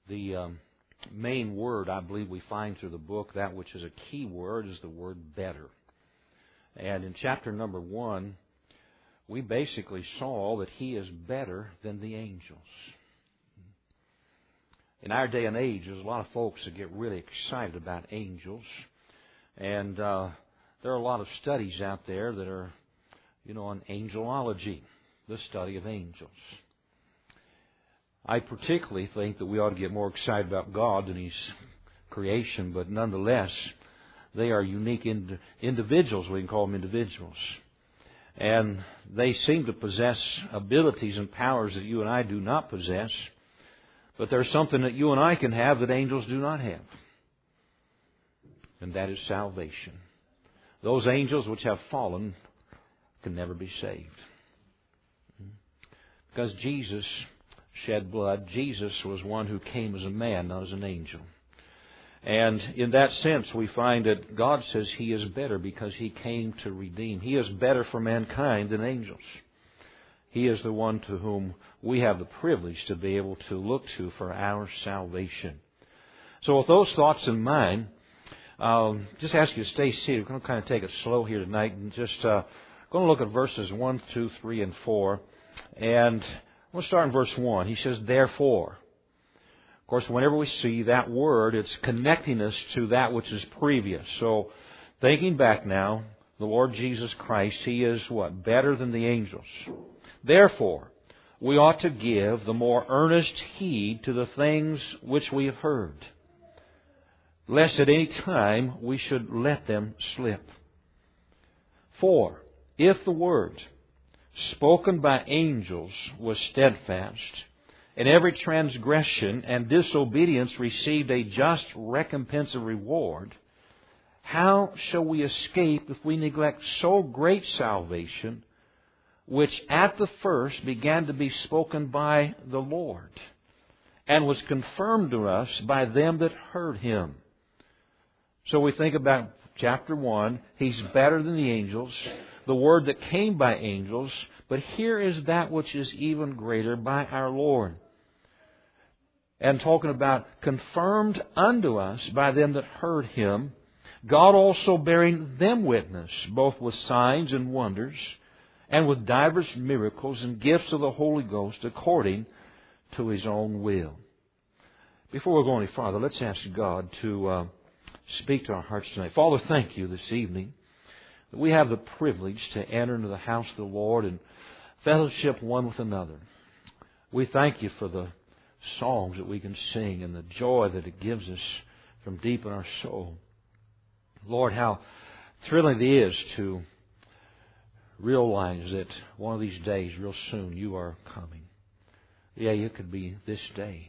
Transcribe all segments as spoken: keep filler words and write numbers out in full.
The um, main word I believe we find through the book, that which is a key word, is the word better. And in chapter number one, we basically saw that He is better than the angels. In our day and age, there's a lot of folks that get really excited about angels. And uh, there are a lot of studies out there that are, you know, on angelology, the study of angels. I particularly think that we ought to get more excited about God than His creation, but nonetheless, they are unique ind- individuals. We can call them individuals. And they seem to possess abilities and powers that you and I do not possess. But there's something that you and I can have that angels do not have. And that is salvation. Those angels which have fallen can never be saved. Because Jesus shed blood. Jesus was one who came as a man, not as an angel. And in that sense, we find that God says He is better because He came to redeem. He is better for mankind than angels. He is the one to whom we have the privilege to be able to look to for our salvation. So with those thoughts in mind, I'll just ask you to stay seated. We're going to kind of take it slow here tonight and just uh, going to look at verses one, two, three, and four. And we'll start in verse one. He says, therefore. Of course, whenever we see that word, it's connecting us to that which is previous. So, thinking back now, the Lord Jesus Christ, He is what? Better than the angels. Therefore, we ought to give the more earnest heed to the things which we have heard, lest at any time we should let them slip. For, if the word spoken by angels was steadfast, and every transgression and disobedience received a just recompense of reward, how shall we escape if we neglect so great salvation, which at the first began to be spoken by the Lord, and was confirmed to us by them that heard Him? So we think about chapter one, He's better than the angels, the word that came by angels, but here is that which is even greater by our Lord. And talking about confirmed unto us by them that heard Him, God also bearing them witness, both with signs and wonders, and with divers miracles and gifts of the Holy Ghost, according to His own will. Before we go any farther, let's ask God to uh, speak to our hearts tonight. Father, thank You this evening that we have the privilege to enter into the house of the Lord and fellowship one with another. We thank You for the songs that we can sing and the joy that it gives us from deep in our soul. Lord, how thrilling it is to realize that one of these days, real soon, You are coming. Yeah, it could be this day.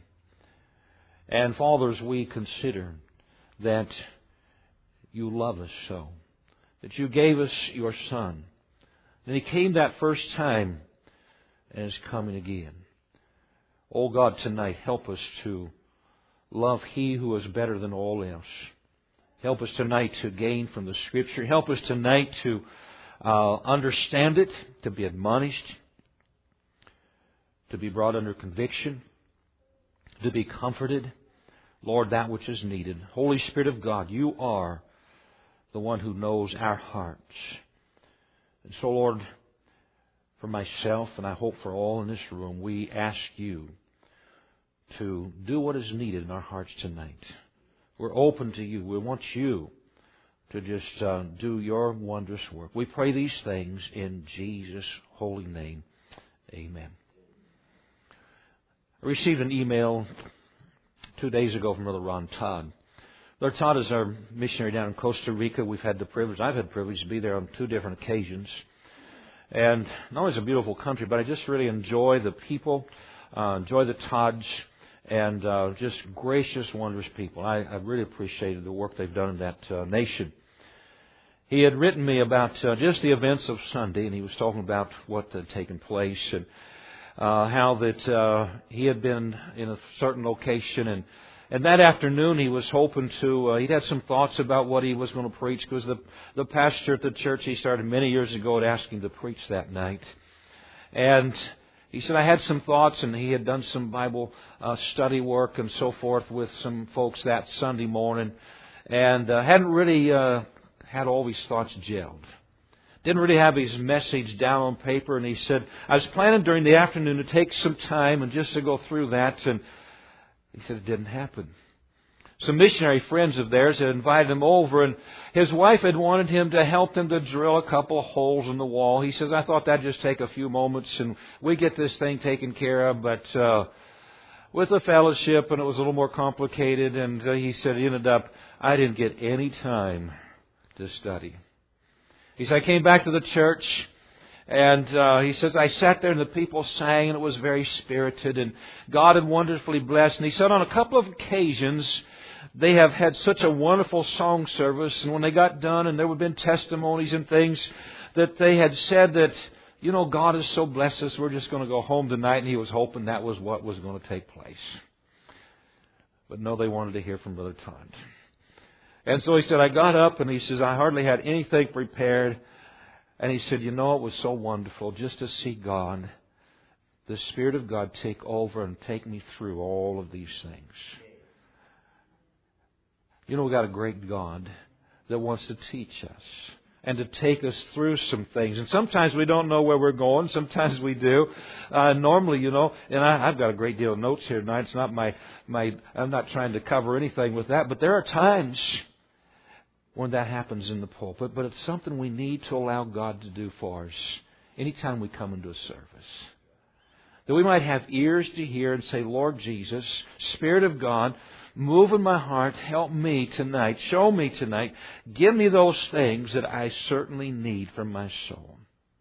And Father, as we consider that You love us so, that You gave us Your Son, and He came that first time and is coming again. Oh God, tonight, help us to love He who is better than all else. Help us tonight to gain from the Scripture. Help us tonight to uh, understand it, to be admonished, to be brought under conviction, to be comforted. Lord, that which is needed. Holy Spirit of God, You are the one who knows our hearts. And so, Lord, for myself, and I hope for all in this room, we ask You to do what is needed in our hearts tonight. We're open to You. We want You to just uh, do Your wondrous work. We pray these things in Jesus' holy name. Amen. I received an email two days ago from Brother Ron Todd. Brother Todd is our missionary down in Costa Rica. We've had the privilege, I've had the privilege to be there on two different occasions. And not only is it a beautiful country, but I just really enjoy the people, uh, enjoy the Todds, and uh, just gracious, wondrous people. I, I really appreciated the work they've done in that uh, nation. He had written me about uh, just the events of Sunday, and he was talking about what had taken place and uh, how that uh, he had been in a certain location, and And that afternoon he was hoping to, uh, he'd had some thoughts about what he was going to preach, because the, the pastor at the church he started many years ago had asked him to preach that night. And He said, I had some thoughts, and he had done some Bible uh, study work and so forth with some folks that Sunday morning, and uh, hadn't really uh, had all these thoughts gelled. Didn't really have his message down on paper, and he said, I was planning during the afternoon to take some time and just to go through that, and he said it didn't happen. Some missionary friends of theirs had invited him over, and his wife had wanted him to help them to drill a couple of holes in the wall. He says, I thought that'd just take a few moments, and we get this thing taken care of, but uh, with the fellowship, and it was a little more complicated, and uh, he said, it ended up, I didn't get any time to study. He said, I came back to the church, and uh, he says, I sat there and the people sang, and it was very spirited, and God had wonderfully blessed. And he said on a couple of occasions, they have had such a wonderful song service, and when they got done, and there have been testimonies and things, that they had said that, you know, God has so blessed us, we're just going to go home tonight, and he was hoping that was what was going to take place. But no, they wanted to hear from Brother Todd. And so he said, I got up, and he says, I hardly had anything prepared. And he said, you know, it was so wonderful just to see God, the Spirit of God, take over and take me through all of these things. You know, we've got a great God that wants to teach us and to take us through some things. And sometimes we don't know where we're going. Sometimes we do. Uh, normally, you know, and I, I've got a great deal of notes here tonight. It's not my, my, I'm not trying to cover anything with that. But there are times when that happens in the pulpit. But it's something we need to allow God to do for us anytime we come into a service. That we might have ears to hear and say, Lord Jesus, Spirit of God, move in my heart. Help me tonight. Show me tonight. Give me those things that I certainly need from my soul.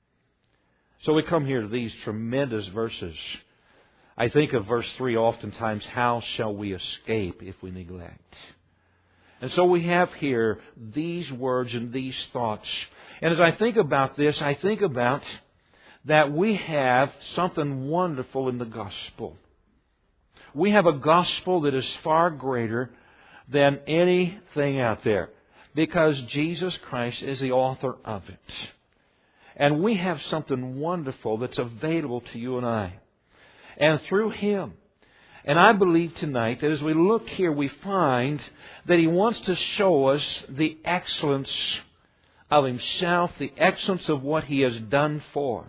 So we come here to these tremendous verses. I think of verse three oftentimes, how shall we escape if we neglect? And so we have here these words and these thoughts. And as I think about this, I think about that we have something wonderful in the gospel. We have a gospel that is far greater than anything out there, because Jesus Christ is the author of it. And we have something wonderful that's available to you and I. And through Him. And I believe tonight that as we look here, we find that He wants to show us the excellence of Himself, the excellence of what He has done for us,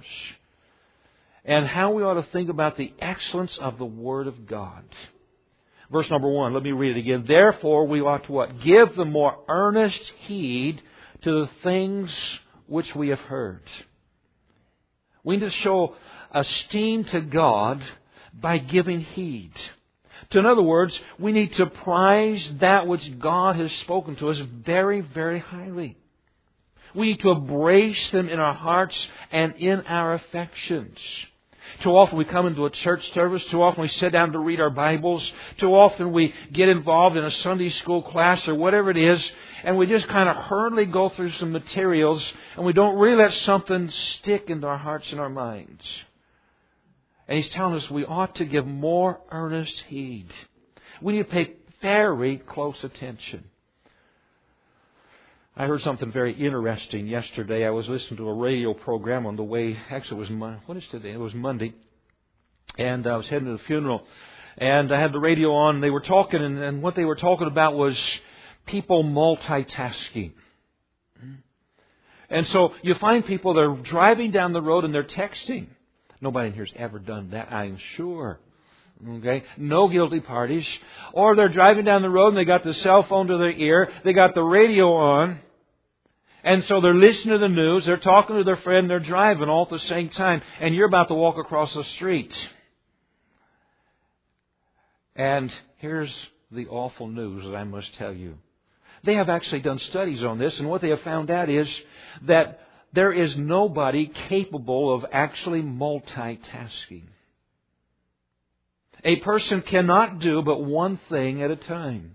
and how we ought to think about the excellence of the Word of God. Verse number one, let me read it again. Therefore, we ought to what? Give the more earnest heed to the things which we have heard. We need to show esteem to God by giving heed. To, in other words, we need to prize that which God has spoken to us very, very highly. We need to embrace them in our hearts and in our affections. Too often we come into a church service. Too often we sit down to read our Bibles. Too often we get involved in a Sunday school class or whatever it is, and we just kind of hurriedly go through some materials, and we don't really let something stick into our hearts and our minds. And He's telling us we ought to give more earnest heed. We need to pay very close attention. I heard something very interesting yesterday. I was listening to a radio program on the way. Actually, it was Mon- what is today? It was Monday, and I was heading to the funeral, and I had the radio on. And they were talking, and, and what they were talking about was people multitasking. And so you find people that are driving down the road and they're texting. Nobody in here has ever done that, I'm sure. Okay? No guilty parties. Or they're driving down the road and they got the cell phone to their ear. They got the radio on. And so they're listening to the news. They're talking to their friend. They're driving all at the same time. And you're about to walk across the street. And here's the awful news that I must tell you. They have actually done studies on this. And what they have found out is that there is nobody capable of actually multitasking. A person cannot do but one thing at a time.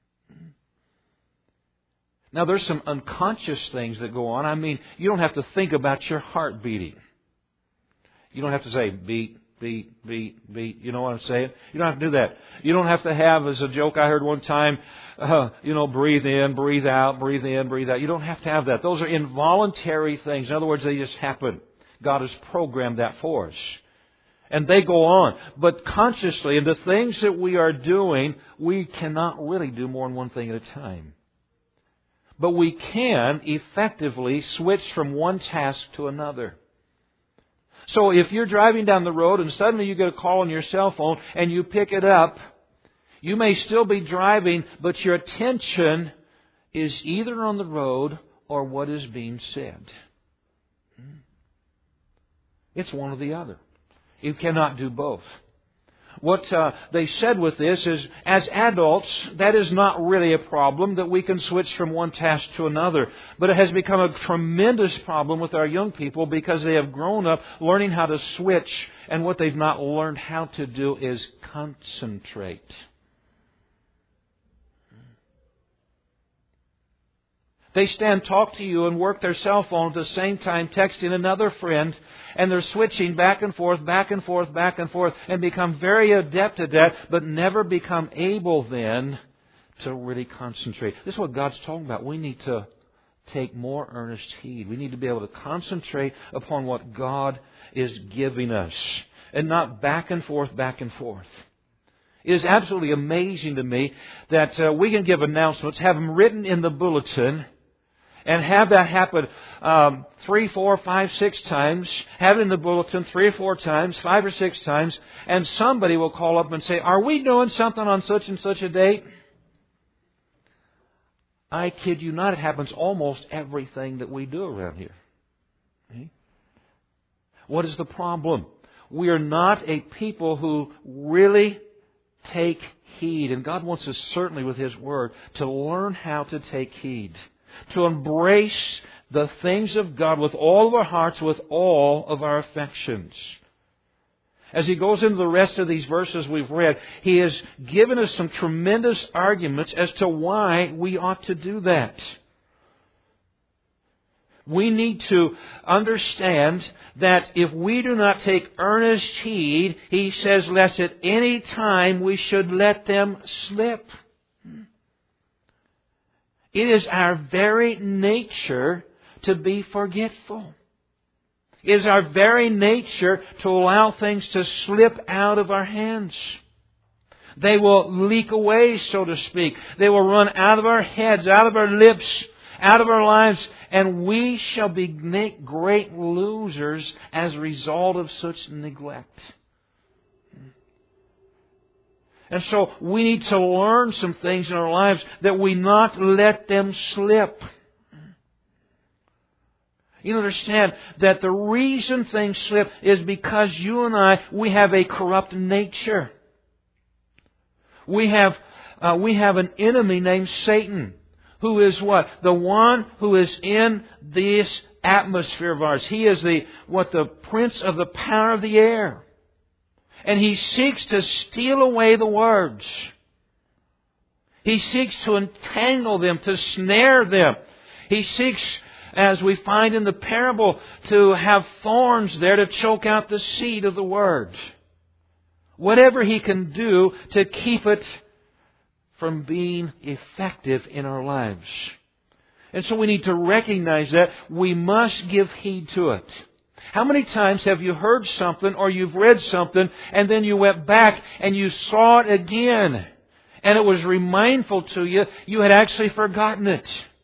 Now, there's some unconscious things that go on. I mean, you don't have to think about your heart beating. You don't have to say beat, beat, beat, beat. You know what I'm saying? You don't have to do that. You don't have to have, as a joke I heard one time, uh, you know, breathe in, breathe out, breathe in, breathe out. You don't have to have that. Those are involuntary things. In other words, they just happen. God has programmed that for us. And they go on. But consciously, in the things that we are doing, we cannot really do more than one thing at a time. But we can effectively switch from one task to another. So if you're driving down the road and suddenly you get a call on your cell phone and you pick it up, you may still be driving, but your attention is either on the road or what is being said. It's one or the other. You cannot do both. What uh, they said with this is, as adults, that is not really a problem, that we can switch from one task to another. But it has become a tremendous problem with our young people because they have grown up learning how to switch, and what they've not learned how to do is concentrate. They stand, talk to you, and work their cell phone at the same time, texting another friend, and they're switching back and forth, back and forth, back and forth, and become very adept at that, but never become able then to really concentrate. This is what God's talking about. We need to take more earnest heed. We need to be able to concentrate upon what God is giving us, and not back and forth, back and forth. It is absolutely amazing to me that uh, we can give announcements, have them written in the bulletin, and have that happen um, three, four, five, six times. Have it in the bulletin three or four times, five or six times. And somebody will call up and say, "Are we doing something on such and such a date?" I kid you not, it happens almost everything that we do around here. Okay? What is the problem? We are not a people who really take heed. And God wants us certainly with His Word to learn how to take heed. To embrace the things of God with all of our hearts, with all of our affections. As he goes into the rest of these verses we've read, he has given us some tremendous arguments as to why we ought to do that. We need to understand that if we do not take earnest heed, he says, lest at any time we should let them slip. It is our very nature to be forgetful. It is our very nature to allow things to slip out of our hands. They will leak away, so to speak. They will run out of our heads, out of our lips, out of our lives, and we shall be great losers as a result of such neglect. And so we need to learn some things in our lives that we not let them slip. You understand that the reason things slip is because you and I, we have a corrupt nature. We have, uh, we have an enemy named Satan, who is what? The one who is in this atmosphere of ours. He is the, what, the prince of the power of the air. And he seeks to steal away the words. He seeks to entangle them, to snare them. He seeks, as we find in the parable, to have thorns there to choke out the seed of the word. Whatever he can do to keep it from being effective in our lives. And so we need to recognize that. We must give heed to it. How many times have you heard something or you've read something and then you went back and you saw it again and it was remindful to you, you had actually forgotten it?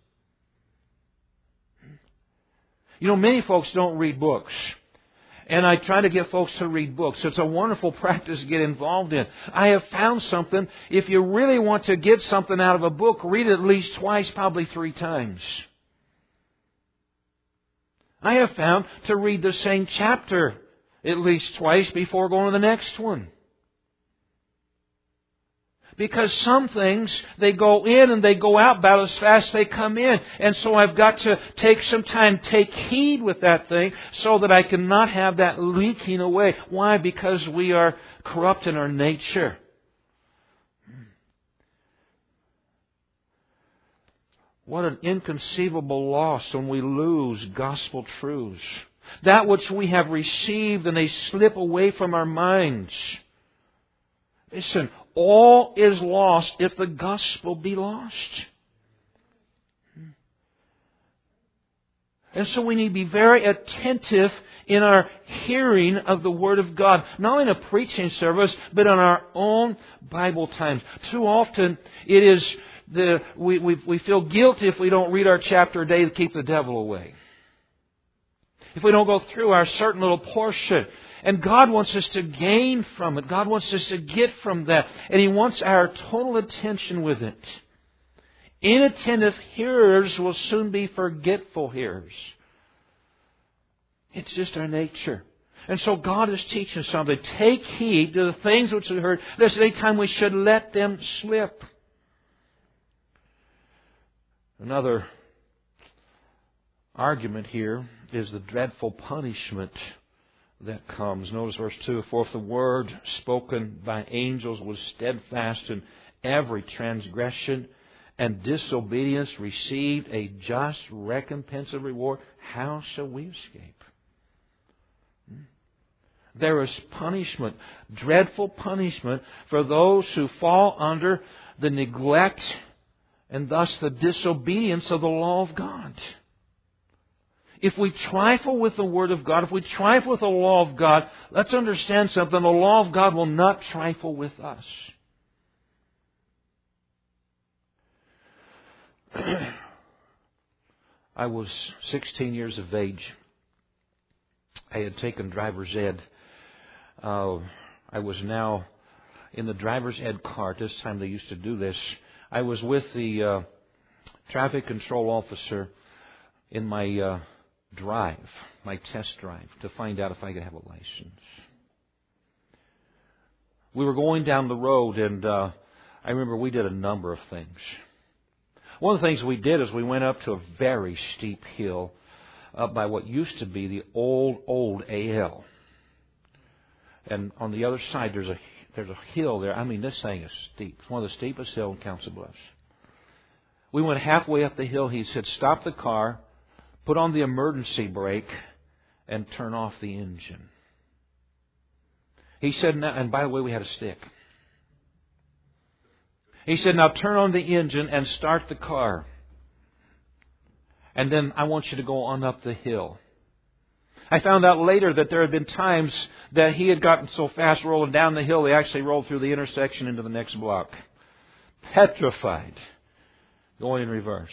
You know, many folks don't read books. And I try to get folks to read books. It's a wonderful practice to get involved in. I have found something, if you really want to get something out of a book, read it at least twice, probably three times. I have found to read the same chapter at least twice before going to the next one. Because some things, they go in and they go out about as fast as they come in. And so I've got to take some time, take heed with that thing so that I cannot have that leaking away. Why? Because we are corrupt in our nature. What an inconceivable loss when we lose gospel truths. That which we have received and they slip away from our minds. Listen, all is lost if the gospel be lost. And so we need to be very attentive in our hearing of the Word of God. Not only in a preaching service, but on our own Bible times. Too often it is the we, we, we feel guilty if we don't read our chapter a day to keep the devil away. If we don't go through our certain little portion. And God wants us to gain from it. God wants us to get from that. And He wants our total attention with it. Inattentive hearers will soon be forgetful hearers. It's just our nature. And so God is teaching us something. Take heed to the things which we heard. There's any time we should let them slip. Another argument here is the dreadful punishment that comes. Notice verse two. For if the word spoken by angels was steadfast, and every transgression and disobedience received a just recompense of reward, how shall we escape? There is punishment, dreadful punishment for those who fall under the neglect and thus the disobedience of the law of God. If we trifle with the Word of God, if we trifle with the law of God, let's understand something. The law of God will not trifle with us. I was sixteen years of age. I had taken driver's ed. Uh, I was now in the driver's ed car. This time they used to do this. I was with the uh, traffic control officer in my uh, drive, my test drive, to find out if I could have a license. We were going down the road, and uh, I remember we did a number of things. One of the things we did is we went up to a very steep hill up by what used to be the old, old A L. And on the other side, there's a there's a hill there. I mean, this thing is steep. It's one of the steepest hills in Council Bluffs. We went halfway up the hill. He said, stop the car, put on the emergency brake, and turn off the engine. He said, now, and by the way, we had a stick. He said, now turn on the engine and start the car. And then I want you to go on up the hill. I found out later that there had been times that he had gotten so fast rolling down the hill, they actually rolled through the intersection into the next block. Petrified. Going in reverse.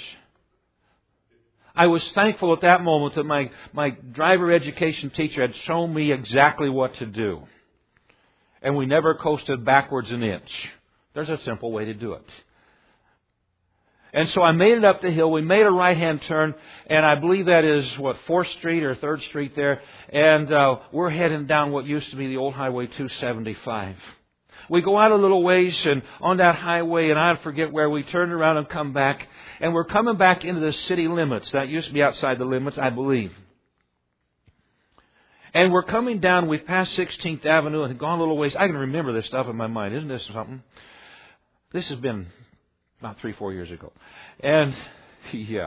I was thankful at that moment that my, my driver education teacher had shown me exactly what to do. And we never coasted backwards an inch. There's a simple way to do it. And so I made it up the hill. We made a right-hand turn, and I believe that is, what, fourth Street or third Street there. And uh, we're heading down what used to be the old Highway two seventy-five. We go out a little ways, and on that highway, and I forget where, we turn around and come back. And we're coming back into the city limits. That used to be outside the limits, I believe. And we're coming down, we've passed sixteenth Avenue and gone a little ways. I can remember this stuff in my mind. Isn't this something? This has been about three, four years ago. And, yeah.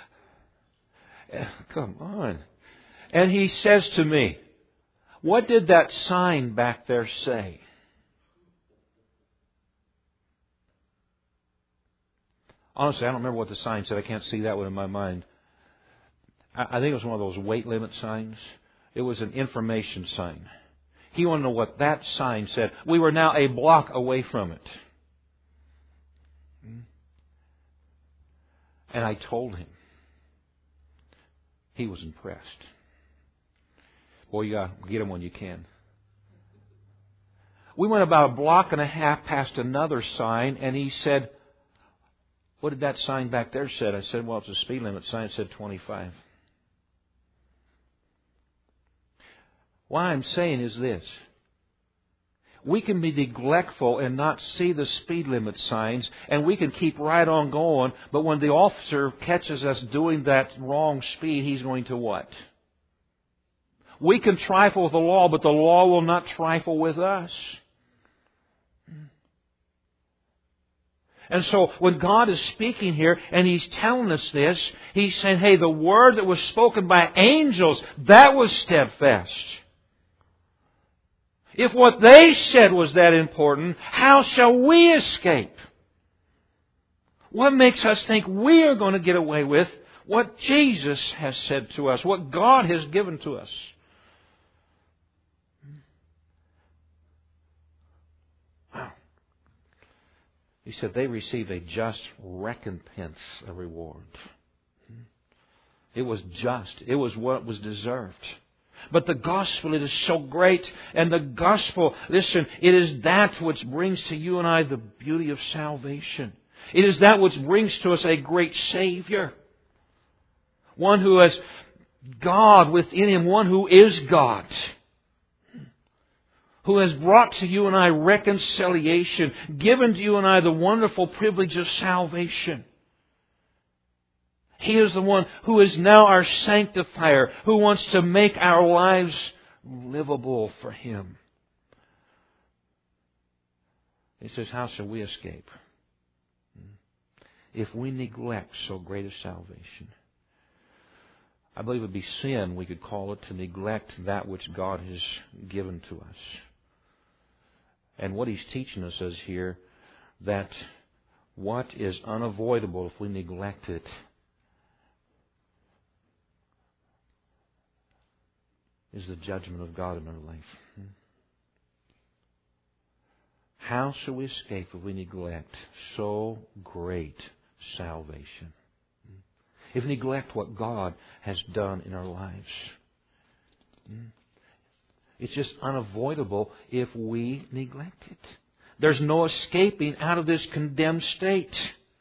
Come on. And he says to me, what did that sign back there say? Honestly, I don't remember what the sign said. I can't see that one in my mind. I think it was one of those weight limit signs. It was an information sign. He wanted to know what that sign said. We were now a block away from it. And I told him. He was impressed. Boy, you got to get him when you can. We went about a block and a half past another sign, and he said, what did that sign back there say? I said, well, it's a speed limit sign. It said twenty-five. What I'm saying is this. We can be neglectful and not see the speed limit signs, and we can keep right on going, but when the officer catches us doing that wrong speed, he's going to what? We can trifle with the law, but the law will not trifle with us. And so when God is speaking here and He's telling us this, He's saying, hey, the word that was spoken by angels, that was steadfast. If what they said was that important, how shall we escape? What makes us think we are going to get away with what Jesus has said to us, what God has given to us. Wow. He said they received a just recompense, a reward. It was just. It was what was deserved. But the gospel, it is so great. And the gospel, listen, it is that which brings to you and I the beauty of salvation. It is that which brings to us a great Savior. One who has God within Him. One who is God. Who has brought to you and I reconciliation. Given to you and I the wonderful privilege of salvation. He is the one who is now our sanctifier, who wants to make our lives livable for Him. He says, how shall we escape if we neglect so great a salvation? I believe it would be sin, we could call it, to neglect that which God has given to us. And what He's teaching us is here that what is unavoidable if we neglect it is the judgment of God in our life. How shall we escape if we neglect so great salvation? If we neglect what God has done in our lives? It's just unavoidable if we neglect it. There's no escaping out of this condemned state.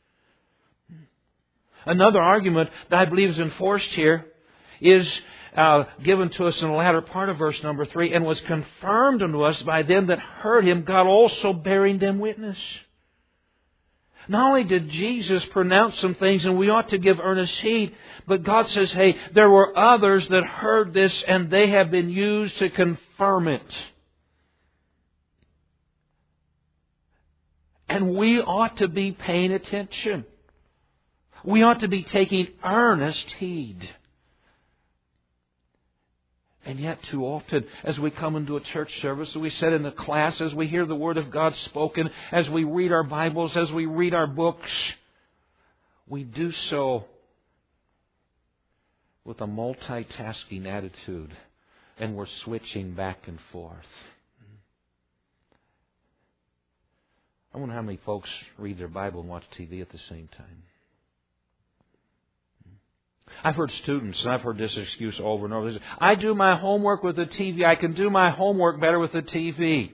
Another argument that I believe is enforced here is Uh, given to us in the latter part of verse number three, and was confirmed unto us by them that heard Him, God also bearing them witness. Not only did Jesus pronounce some things, and we ought to give earnest heed, but God says, hey, there were others that heard this, and they have been used to confirm it. And we ought to be paying attention. We ought to be taking earnest heed. And yet too often, as we come into a church service, as we sit in a class, as we hear the Word of God spoken, as we read our Bibles, as we read our books, we do so with a multitasking attitude, and we're switching back and forth. I wonder how many folks read their Bible and watch T V at the same time. I've heard students, and I've heard this excuse over and over. They say, I do my homework with the T V. I can do my homework better with the T V.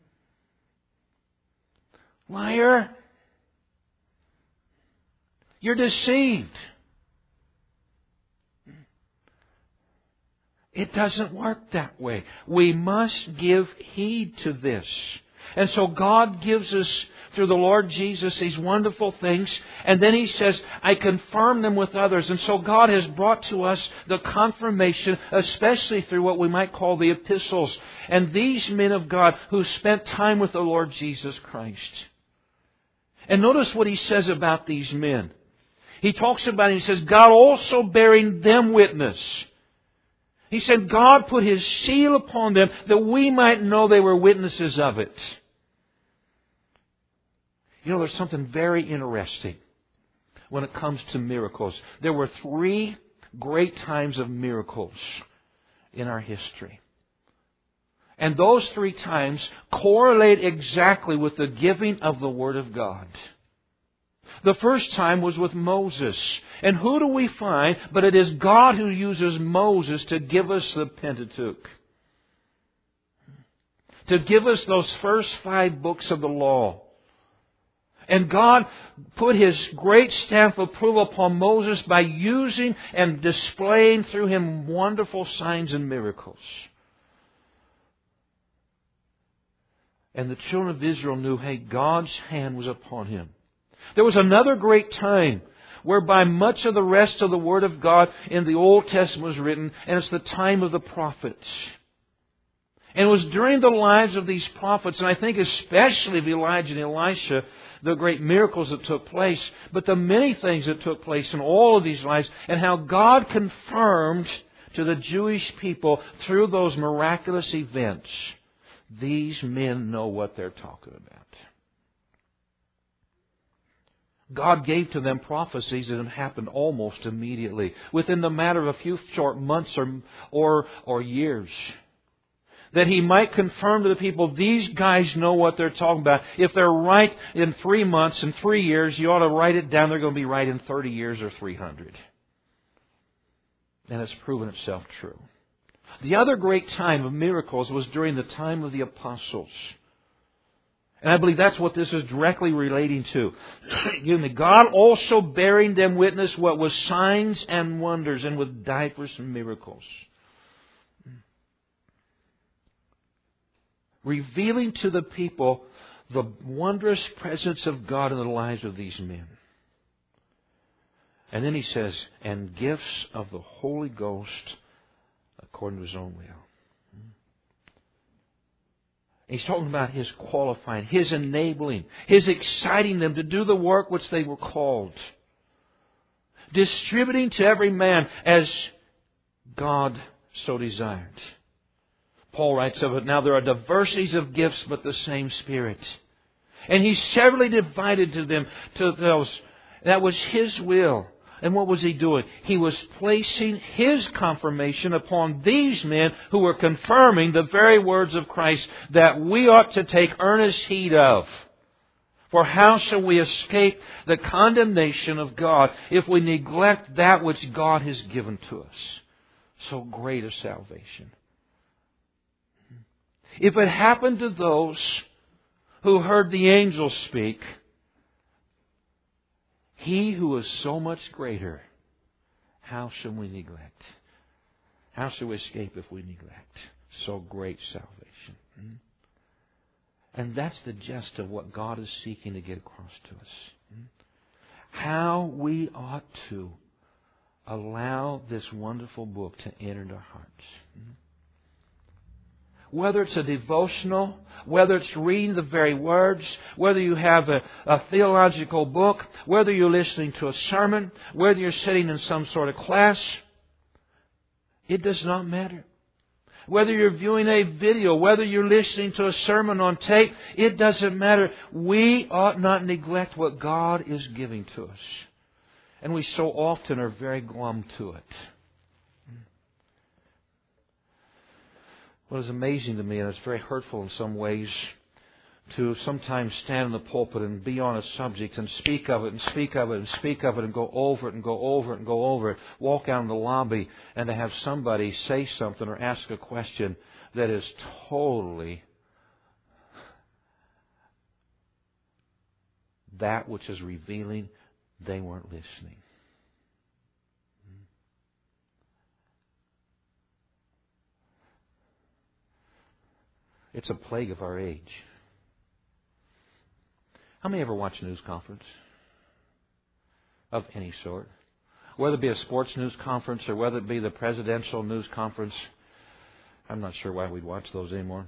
Liar. You're deceived. It doesn't work that way. We must give heed to this. And so God gives us, through the Lord Jesus, these wonderful things. And then He says, I confirm them with others. And so God has brought to us the confirmation, especially through what we might call the epistles. And these men of God who spent time with the Lord Jesus Christ. And notice what He says about these men. He talks about it, He says, God also bearing them witness. He said God put His seal upon them that we might know they were witnesses of it. You know, there's something very interesting when it comes to miracles. There were three great times of miracles in our history. And those three times correlate exactly with the giving of the Word of God. The first time was with Moses. And who do we find? But it is God who uses Moses to give us the Pentateuch. To give us those first five books of the law. And God put His great stamp of approval upon Moses by using and displaying through him wonderful signs and miracles. And the children of Israel knew, hey, God's hand was upon him. There was another great time whereby much of the rest of the Word of God in the Old Testament was written, and it's the time of the prophets. And it was during the lives of these prophets, and I think especially of Elijah and Elisha, the great miracles that took place, but the many things that took place in all of these lives, and how God confirmed to the Jewish people through those miraculous events, these men know what they're talking about. God gave to them prophecies that have happened almost immediately, within the matter of a few short months or, or, or years. That He might confirm to the people, these guys know what they're talking about. If they're right in three months and three years, you ought to write it down. They're going to be right in thirty years or three hundred. And it's proven itself true. The other great time of miracles was during the time of the apostles. And I believe that's what this is directly relating to. Excuse me. God also bearing them witness what was signs and wonders and with divers miracles. Revealing to the people the wondrous presence of God in the lives of these men. And then He says, and gifts of the Holy Ghost according to His own will. He's talking about His qualifying, His enabling, His exciting them to do the work which they were called. Distributing to every man as God so desired. Paul writes of it, now there are diversities of gifts, but the same Spirit. And He severally divided to them to those. That was His will. And what was He doing? He was placing His confirmation upon these men who were confirming the very words of Christ that we ought to take earnest heed of. For how shall we escape the condemnation of God if we neglect that which God has given to us? So great a salvation. If it happened to those who heard the angels speak, He who is so much greater, how shall we neglect? How shall we escape if we neglect so great salvation? Hmm? And that's the gist of what God is seeking to get across to us. Hmm? How we ought to allow this wonderful book to enter into our hearts. Hmm? Whether it's a devotional, whether it's reading the very words, whether you have a, a theological book, whether you're listening to a sermon, whether you're sitting in some sort of class, it does not matter. Whether you're viewing a video, whether you're listening to a sermon on tape, it doesn't matter. We ought not neglect what God is giving to us. And we so often are very glum to it. What is amazing to me, and it's very hurtful in some ways, to sometimes stand in the pulpit and be on a subject and speak of it and speak of it and speak of it and go over it and go over it and go over it, walk out in the lobby and to have somebody say something or ask a question that is totally that which is revealing they weren't listening. It's a plague of our age. How many ever watch a news conference? Of any sort. Whether it be a sports news conference or whether it be the presidential news conference. I'm not sure why we'd watch those anymore.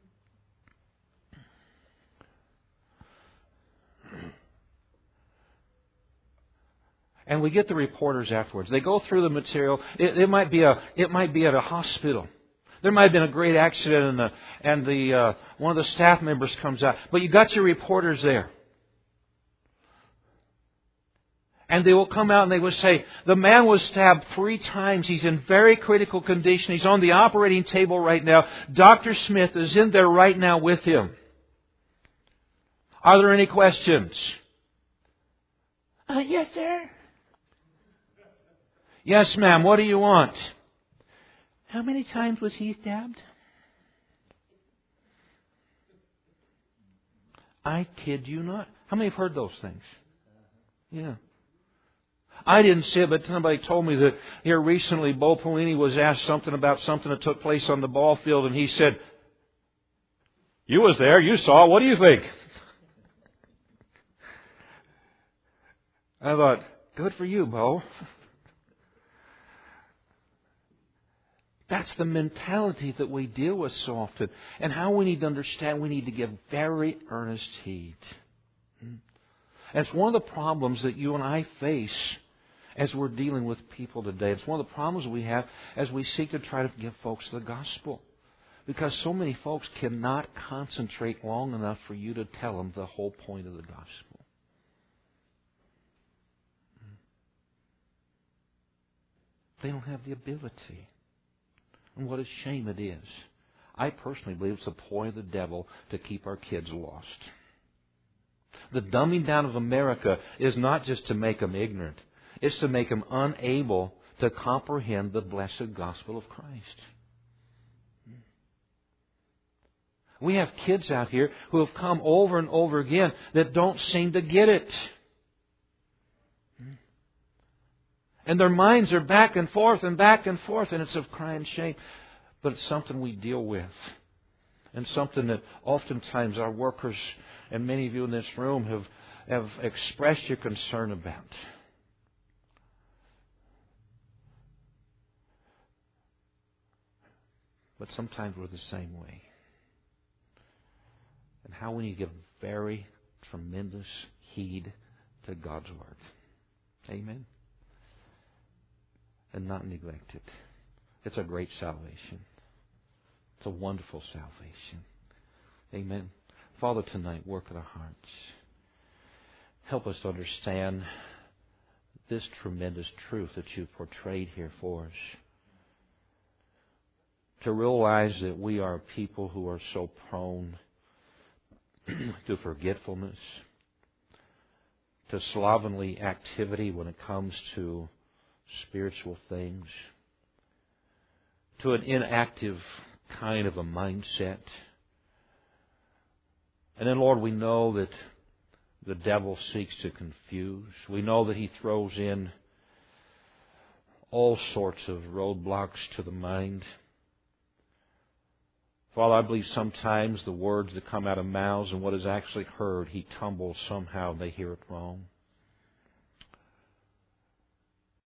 And we get the reporters afterwards. They go through the material. It, it might be a. It might be at a hospital. There might have been a great accident, and the and the uh, one of the staff members comes out. But you got your reporters there, and they will come out and they will say, "The man was stabbed three times. He's in very critical condition. He's on the operating table right now. Doctor Smith is in there right now with him. Are there any questions?" Uh, yes, sir. Yes, ma'am. What do you want? How many times was he stabbed? I kid you not. How many have heard those things? Yeah. I didn't see it, but somebody told me that here recently Bo Pelini was asked something about something that took place on the ball field, and he said, "You was there, you saw it, what do you think?" I thought, good for you, Bo. That's the mentality that we deal with so often. And how we need to understand, we need to give very earnest heed. And it's one of the problems that you and I face as we're dealing with people today. It's one of the problems we have as we seek to try to give folks the gospel. Because so many folks cannot concentrate long enough for you to tell them the whole point of the gospel. They don't have the ability. And what a shame it is. I personally believe it's the ploy of the devil to keep our kids lost. The dumbing down of America is not just to make them ignorant. It's to make them unable to comprehend the blessed gospel of Christ. We have kids out here who have come over and over again that don't seem to get it. And their minds are back and forth and back and forth, and it's of crying shame. But it's something we deal with. And something that oftentimes our workers and many of you in this room have, have expressed your concern about. But sometimes we're the same way. And how we need to give very tremendous heed to God's Word. Amen? And not neglect it. It's a great salvation. It's a wonderful salvation. Amen. Father, tonight, work in our hearts. Help us to understand this tremendous truth that you've portrayed here for us. To realize that we are people who are so prone to forgetfulness, to slovenly activity when it comes to spiritual things, to an inactive kind of a mindset. And then, Lord, we know that the devil seeks to confuse. We know that he throws in all sorts of roadblocks to the mind. Father, I believe sometimes the words that come out of mouths and what is actually heard, he tumbles somehow and they hear it wrong.